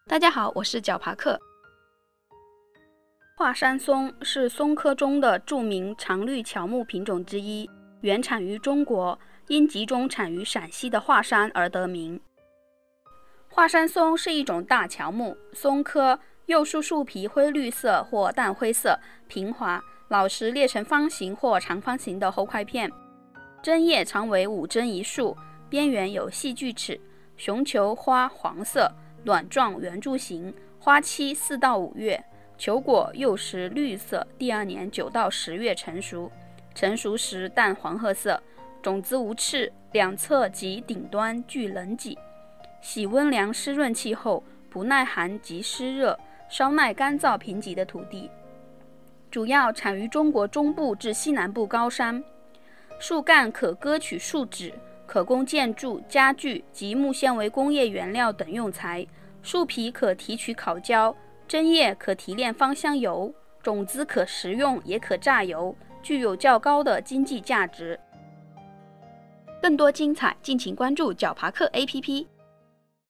大家好，我是角爬克。华山松是松科中的著名常绿乔木品种之一，原产于中国，因集中产于陕西的华山而得名。华山松是一种大乔木，松科，幼树树皮灰绿色或淡灰色，平滑，老时裂成方形或长方形的厚块片。针叶长为5针一束，边缘有细锯齿，雄球花黄色，卵状圆柱形，花期4到5月。球果幼时绿色，第2年9到10月成熟，成熟时淡黄褐色，种子无刺，两侧及顶端具棱脊，喜温凉湿润气候，不耐寒及湿热，稍耐干燥贫瘠的土地，主要产于中国中部至西南部高山。树干可割取树脂，可供建筑、家具及木纤维工业原料等用材，树皮可提取烤焦，针叶可提炼芳香油，种子可食用也可榨油，具有较高的经济价值。更多精彩，敬请关注角爬克 APP。